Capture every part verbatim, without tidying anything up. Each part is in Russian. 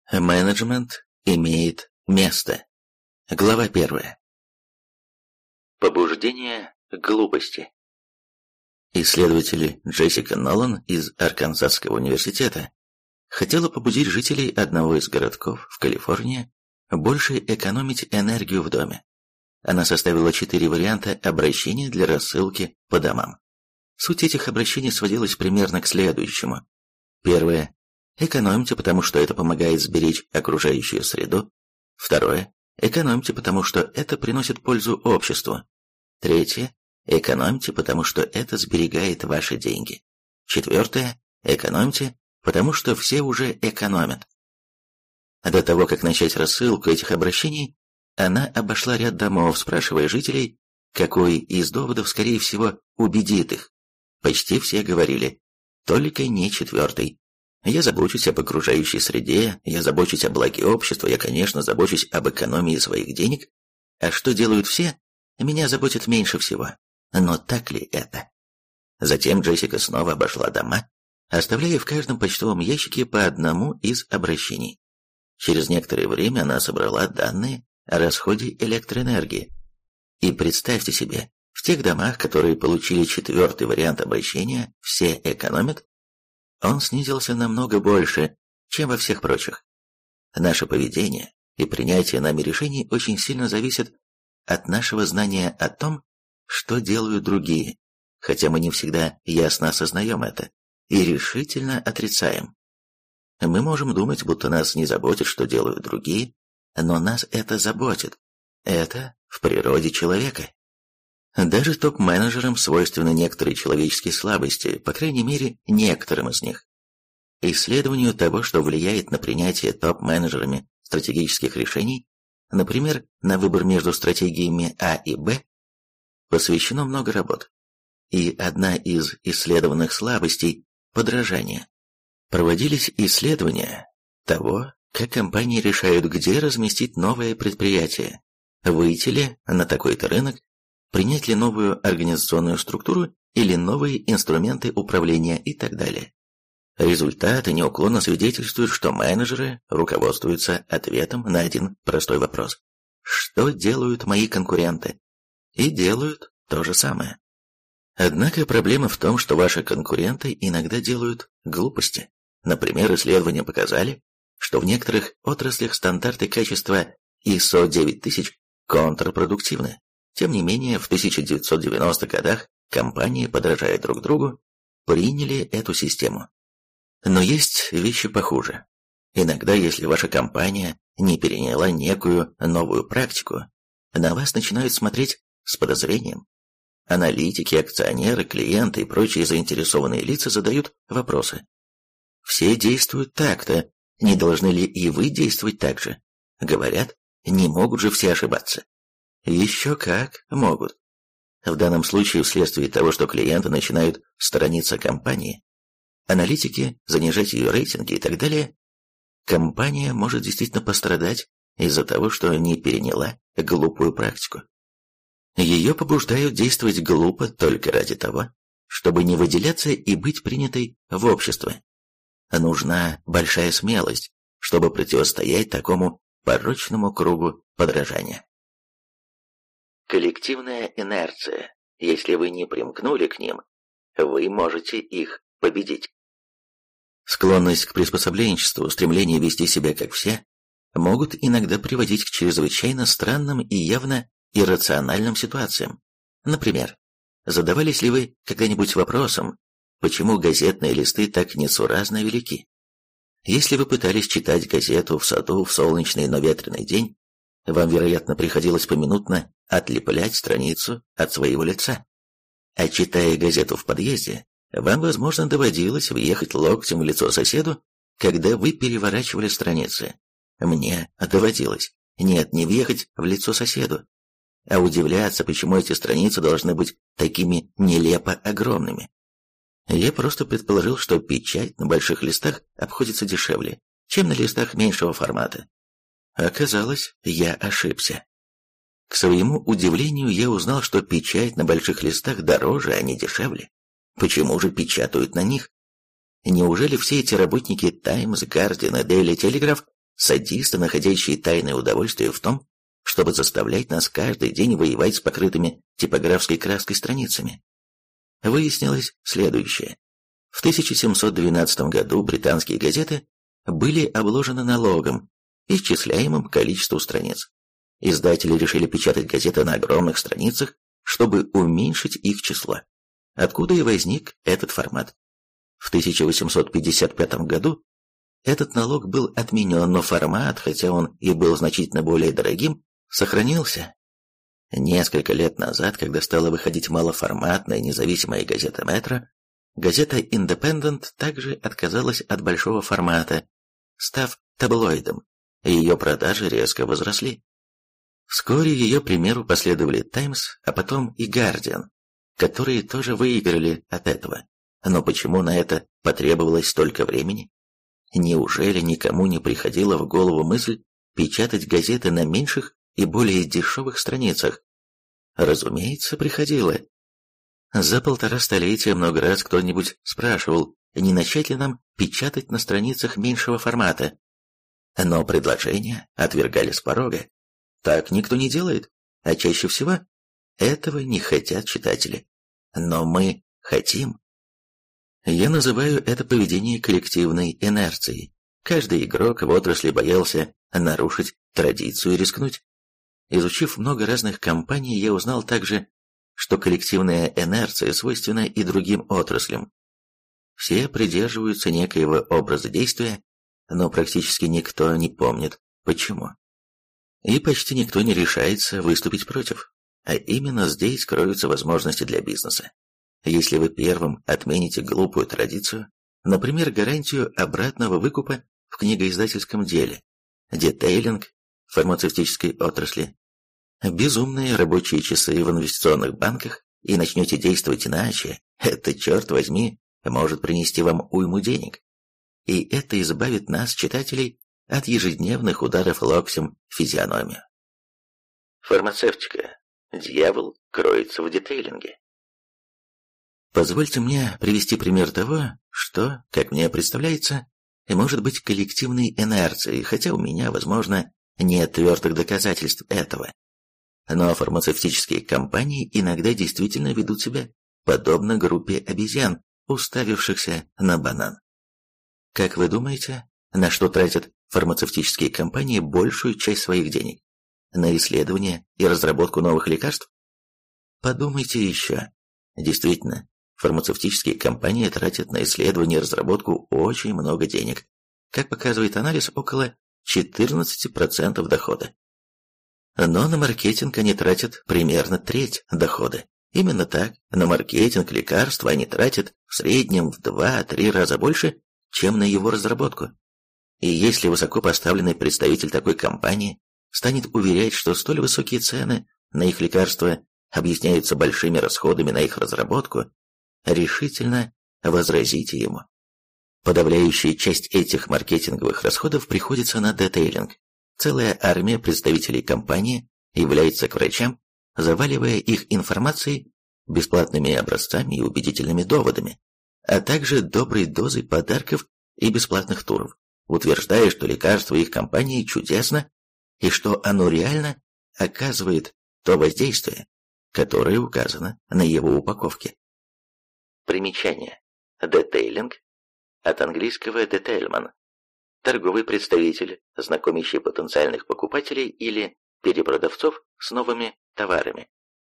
Менеджмент имеет место. Глава первая. Побуждение к глупости. Исследователь Джессика Нолан из Арканзасского университета хотела побудить жителей одного из городков в Калифорнии больше экономить энергию в доме. Она составила четыре варианта обращений для рассылки по домам. Суть этих обращений сводилась примерно к следующему. Первое. Экономьте, потому что это помогает сберечь окружающую среду. Второе. Экономьте, потому что это приносит пользу обществу. Третье. Экономьте, потому что это сберегает ваши деньги. Четвертое. Экономьте, потому что все уже экономят. До того, как начать рассылку этих обращений, она обошла ряд домов, спрашивая жителей, какой из доводов, скорее всего, убедит их. Почти все говорили, только не четвертый. Я забочусь об окружающей среде, я забочусь о благе общества, я, конечно, забочусь об экономии своих денег. А что делают все, меня заботит меньше всего. Но так ли это? Затем Джессика снова обошла дома, оставляя в каждом почтовом ящике по одному из обращений. Через некоторое время она собрала данные о расходе электроэнергии. И представьте себе, в тех домах, которые получили четвертый вариант обращения, все экономят, он снизился намного больше, чем во всех прочих. Наше поведение и принятие нами решений очень сильно зависят от нашего знания о том, что делают другие, хотя мы не всегда ясно осознаем это и решительно отрицаем. Мы можем думать, будто нас не заботит, что делают другие, но нас это заботит. Это в природе человека. Даже топ-менеджерам свойственны некоторые человеческие слабости, по крайней мере, некоторым из них. Исследованию того, что влияет на принятие топ-менеджерами стратегических решений, например, на выбор между стратегиями А и Б, посвящено много работ. И одна из исследованных слабостей – подражание. Проводились исследования того, как компании решают, где разместить новое предприятие, выйти ли на такой-то рынок, принять ли новую организационную структуру или новые инструменты управления и так далее. Результаты неуклонно свидетельствуют, что менеджеры руководствуются ответом на один простой вопрос. Что делают мои конкуренты? И делают то же самое. Однако проблема в том, что ваши конкуренты иногда делают глупости. Например, исследования показали, что в некоторых отраслях стандарты качества ай эс о девять тысяч контрпродуктивны. Тем не менее, в тысяча девятьсот девяностых годах компании, подражая друг другу, приняли эту систему. Но есть вещи похуже. Иногда, если ваша компания не переняла некую новую практику, на вас начинают смотреть с подозрением. Аналитики, акционеры, клиенты и прочие заинтересованные лица задают вопросы. Все действуют так-то, не должны ли и вы действовать так же? Говорят, не могут же все ошибаться. Еще как могут. В данном случае, вследствие того, что клиенты начинают сторониться компании, аналитики, занижать ее рейтинги и так далее, компания может действительно пострадать из-за того, что не переняла глупую практику. Ее побуждают действовать глупо только ради того, чтобы не выделяться и быть принятой в обществе. Нужна большая смелость, чтобы противостоять такому порочному кругу подражания. Коллективная инерция. Если вы не примкнули к ним, вы можете их победить. Склонность к приспособленчеству, стремление вести себя как все, могут иногда приводить к чрезвычайно странным и явно иррациональным ситуациям. Например, задавались ли вы когда-нибудь вопросом, почему газетные листы так несуразно велики? Если вы пытались читать газету в саду в солнечный, но ветреный день, вам, вероятно, приходилось поминутно отлеплять страницу от своего лица. А читая газету в подъезде, вам, возможно, доводилось въехать локтем в лицо соседу, когда вы переворачивали страницы. Мне доводилось. Нет, не въехать в лицо соседу, а удивляться, почему эти страницы должны быть такими нелепо огромными. Я просто предположил, что печать на больших листах обходится дешевле, чем на листах меньшего формата. Оказалось, я ошибся. К своему удивлению, я узнал, что печать на больших листах дороже, а не дешевле. Почему же печатают на них? Неужели все эти работники Times, Guardian и Daily Telegraph садисты, находящие тайное удовольствие в том, чтобы заставлять нас каждый день воевать с покрытыми типографской краской страницами. Выяснилось следующее. В тысяча семьсот двенадцатом году британские газеты были обложены налогом, исчисляемым количеству страниц. Издатели решили печатать газеты на огромных страницах, чтобы уменьшить их число. Откуда и возник этот формат. В тысяча восемьсот пятьдесят пятом году этот налог был отменен, но формат, хотя он и был значительно более дорогим, сохранился. Несколько лет назад, когда стала выходить малоформатная независимая газета «Метро», газета «Индепендент» также отказалась от большого формата, став таблоидом, и ее продажи резко возросли. Вскоре ее примеру последовали «Таймс», а потом и «Гардиан», которые тоже выиграли от этого. Но почему на это потребовалось столько времени? Неужели никому не приходила в голову мысль печатать газеты на меньших и более дешевых страницах? Разумеется, приходила. За полтора столетия много раз кто-нибудь спрашивал, не начать ли нам печатать на страницах меньшего формата. Но предложения отвергали с порога. Так никто не делает, а чаще всего этого не хотят читатели. Но мы хотим. Я называю это поведение коллективной инерцией. Каждый игрок в отрасли боялся нарушить традицию и рискнуть. Изучив много разных компаний, я узнал также, что коллективная инерция свойственна и другим отраслям. Все придерживаются некоего образа действия, но практически никто не помнит, почему. И почти никто не решается выступить против. А именно здесь кроются возможности для бизнеса. Если вы первым отмените глупую традицию, например, гарантию обратного выкупа в книгоиздательском деле, детейлинг в фармацевтической отрасли, безумные рабочие часы в инвестиционных банках и начнете действовать иначе, это, черт возьми, может принести вам уйму денег. И это избавит нас, читателей, от ежедневных ударов локтем в физиономию. Фармацевтика. Дьявол кроется в детейлинге. Позвольте мне привести пример того, что, как мне представляется, может быть коллективной инерцией, хотя у меня, возможно, нет твердых доказательств этого. Но фармацевтические компании иногда действительно ведут себя подобно группе обезьян, уставившихся на банан. Как вы думаете, на что тратят фармацевтические компании большую часть своих денег? На исследование и разработку новых лекарств? Подумайте еще. Действительно, фармацевтические компании тратят на исследование и разработку очень много денег. Как показывает анализ, около четырнадцати процентов дохода. Но на маркетинг они тратят примерно треть дохода. Именно так, на маркетинг лекарства они тратят в среднем в два-три раза больше, чем на его разработку. И если высокопоставленный представитель такой компании станет уверять, что столь высокие цены на их лекарства объясняются большими расходами на их разработку, решительно возразите ему. Подавляющая часть этих маркетинговых расходов приходится на детейлинг. Целая армия представителей компании является к врачам, заваливая их информацией, бесплатными образцами и убедительными доводами, а также доброй дозой подарков и бесплатных туров, утверждая, что лекарство их компании чудесно и что оно реально оказывает то воздействие, которое указано на его упаковке. Примечание. Детейлинг от английского детейлман. Торговый представитель, знакомящий потенциальных покупателей или перепродавцов с новыми товарами.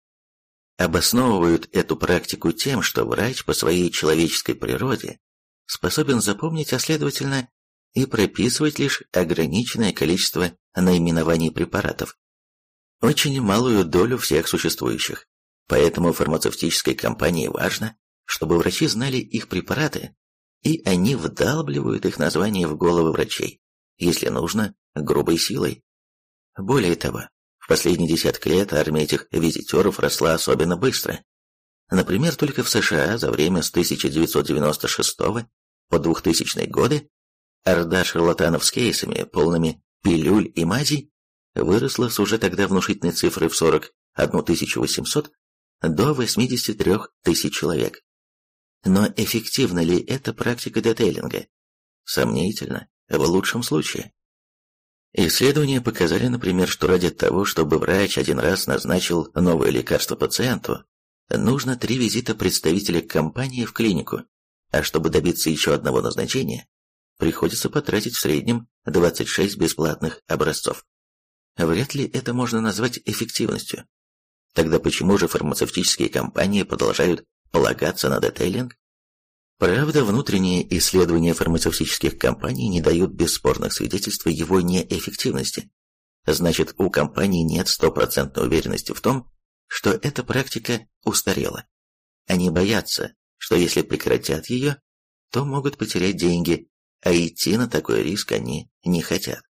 Обосновывают эту практику тем, что врач по своей человеческой природе способен запомнить, а следовательно и прописывать лишь ограниченное количество наименований препаратов, очень малую долю всех существующих. Поэтому фармацевтической компании важно, чтобы врачи знали их препараты, и они вдалбливают их названия в головы врачей, если нужно, грубой силой. Более того, в последние десятки лет армия этих визитеров росла особенно быстро. Например, только в США за время с тысяча девятьсот девяносто шестого по двухтысячные годы орда шарлатанов с кейсами, полными пилюль и мазей, выросла с уже тогда внушительной цифры в сорок одну тысячу восемьсот до восьмидесяти трёх тысяч человек. Но эффективна ли эта практика детейлинга? Сомнительно, в лучшем случае. Исследования показали, например, что ради того, чтобы врач один раз назначил новое лекарство пациенту, нужно три визита представителя компании в клинику, а чтобы добиться еще одного назначения, приходится потратить в среднем двадцать шесть бесплатных образцов. Вряд ли это можно назвать эффективностью. Тогда почему же фармацевтические компании продолжают полагаться на детейлинг? Правда, внутренние исследования фармацевтических компаний не дают бесспорных свидетельств его неэффективности. Значит, у компаний нет стопроцентной уверенности в том, что эта практика устарела. Они боятся, что если прекратят ее, то могут потерять деньги, а идти на такой риск они не хотят.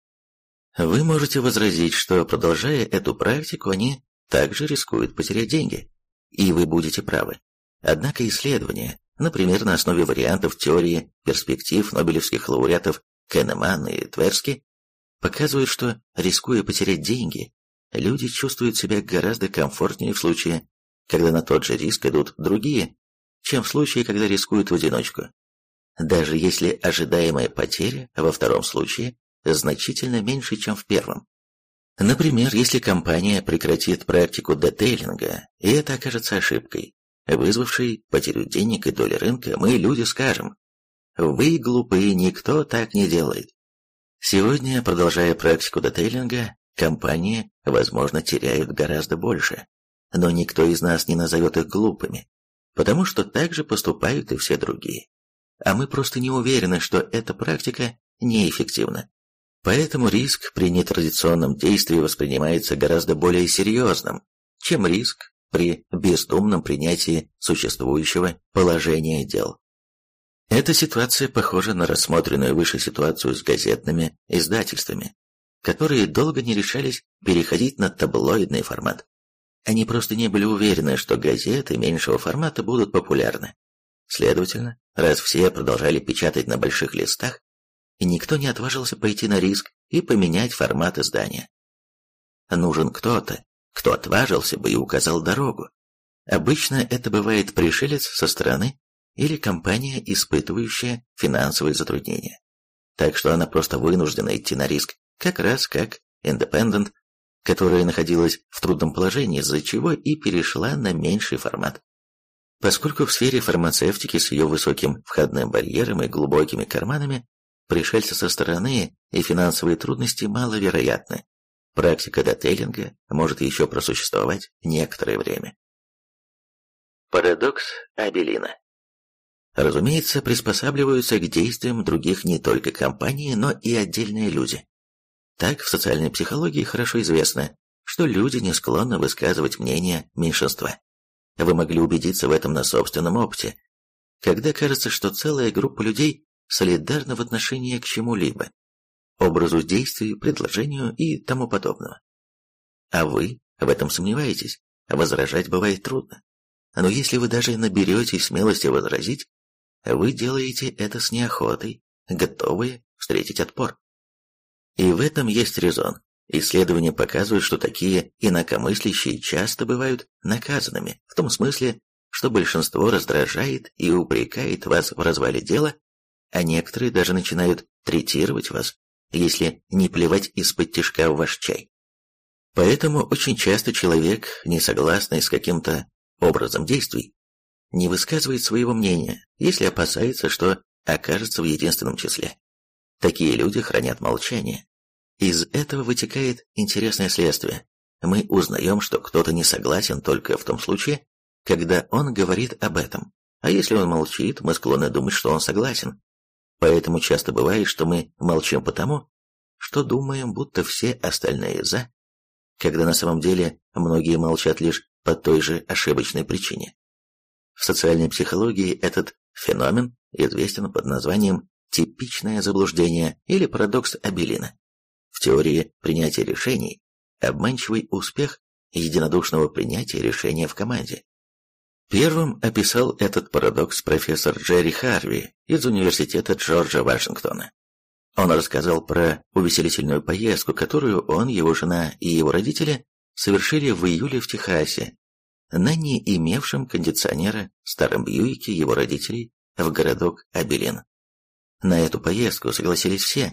Вы можете возразить, что, продолжая эту практику, они также рискуют потерять деньги, и вы будете правы. Однако исследования, например, на основе вариантов теории перспектив нобелевских лауреатов Канеман и Тверски, показывают, что, рискуя потерять деньги, люди чувствуют себя гораздо комфортнее в случае, когда на тот же риск идут другие, чем в случае, когда рискуют в одиночку. Даже если ожидаемая потеря во втором случае значительно меньше, чем в первом. Например, если компания прекратит практику детейлинга, и это окажется ошибкой, вызвавшей потерю денег и доли рынка, мы, люди, скажем: «Вы глупые, никто так не делает». Сегодня, продолжая практику детейлинга, компании, возможно, теряют гораздо больше, но никто из нас не назовет их глупыми, потому что так же поступают и все другие. А мы просто не уверены, что эта практика неэффективна. Поэтому риск при нетрадиционном действии воспринимается гораздо более серьезным, чем риск при бездумном принятии существующего положения дел. Эта ситуация похожа на рассмотренную выше ситуацию с газетными издательствами, которые долго не решались переходить на таблоидный формат. Они просто не были уверены, что газеты меньшего формата будут популярны. Следовательно, раз все продолжали печатать на больших листах, никто не отважился пойти на риск и поменять формат издания. Нужен кто-то, кто отважился бы и указал дорогу. Обычно это бывает пришелец со стороны или компания, испытывающая финансовые затруднения. Так что она просто вынуждена идти на риск, как раз как Independent, которая находилась в трудном положении, из-за чего и перешла на меньший формат. Поскольку в сфере фармацевтики с ее высоким входным барьером и глубокими карманами пришельцы со стороны и финансовые трудности маловероятны, практика детейлинга может еще просуществовать некоторое время. Парадокс Абелина. Разумеется, приспосабливаются к действиям других не только компании, но и отдельные люди. Так, в социальной психологии хорошо известно, что люди не склонны высказывать мнение меньшинства. Вы могли убедиться в этом на собственном опыте, когда кажется, что целая группа людей солидарна в отношении к чему-либо, образу действий, предложению и тому подобного. А вы в этом сомневаетесь, возражать бывает трудно. Но если вы даже наберетесь смелости возразить, вы делаете это с неохотой, готовые встретить отпор. И в этом есть резон. Исследования показывают, что такие инакомыслящие часто бывают наказанными, в том смысле, что большинство раздражает и упрекает вас в развале дела, а некоторые даже начинают третировать вас, если не плевать из-под тишка в ваш чай. Поэтому очень часто человек, не согласный с каким-то образом действий, не высказывает своего мнения, если опасается, что окажется в единственном числе. Такие люди хранят молчание. Из этого вытекает интересное следствие. Мы узнаем, что кто-то не согласен только в том случае, когда он говорит об этом, а если он молчит, мы склонны думать, что он согласен. Поэтому часто бывает, что мы молчим потому, что думаем, будто все остальные «за», когда на самом деле многие молчат лишь по той же ошибочной причине. В социальной психологии этот феномен известен под названием «типичное заблуждение» или парадокс Абелина. В теории принятия решений обманчивый успех единодушного принятия решения в команде. Первым описал этот парадокс профессор Джерри Харви из Университета Джорджа Вашингтона. Он рассказал про увеселительную поездку, которую он, его жена и его родители совершили в июле в Техасе на не имевшем кондиционера старом Бьюике его родителей в городок Абелин. На эту поездку согласились все,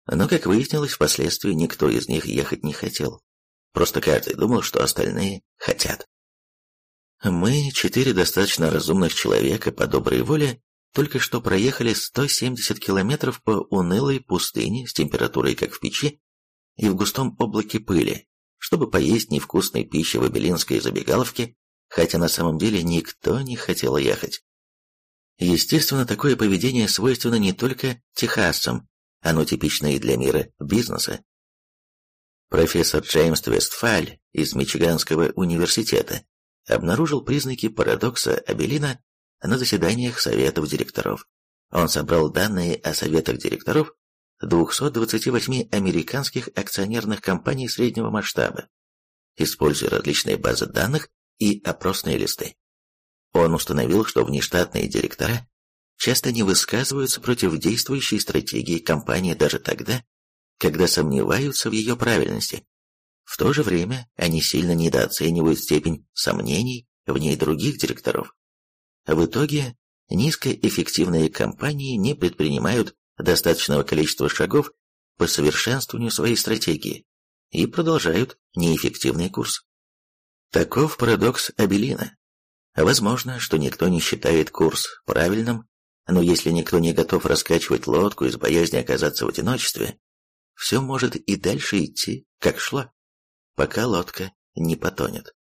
Но, как выяснилось, впоследствии никто из них ехать не хотел. Просто каждый думал, что остальные хотят. Мы, четыре достаточно разумных человека по доброй воле, только что проехали сто семьдесят километров по унылой пустыне с температурой как в печи и в густом облаке пыли, чтобы поесть невкусной пищи в абелинской забегаловке, хотя на самом деле никто не хотел ехать. Естественно, такое поведение свойственно не только техасцам, оно типично и для мира бизнеса. Профессор Джеймс Вестфаль из Мичиганского университета обнаружил признаки парадокса Абелина на заседаниях советов директоров. Он собрал данные о советах директоров двухсот двадцати восьми американских акционерных компаний среднего масштаба, используя различные базы данных и опросные листы. Он установил, что внештатные директора часто не высказываются против действующей стратегии компании даже тогда, когда сомневаются в ее правильности. В то же время они сильно недооценивают степень сомнений в ней других директоров. В итоге низкоэффективные компании не предпринимают достаточного количества шагов по совершенствованию своей стратегии и продолжают неэффективный курс. Таков парадокс Абелина. Возможно, что никто не считает курс правильным, но если никто не готов раскачивать лодку из боязни оказаться в одиночестве, все может и дальше идти, как шло, пока лодка не потонет.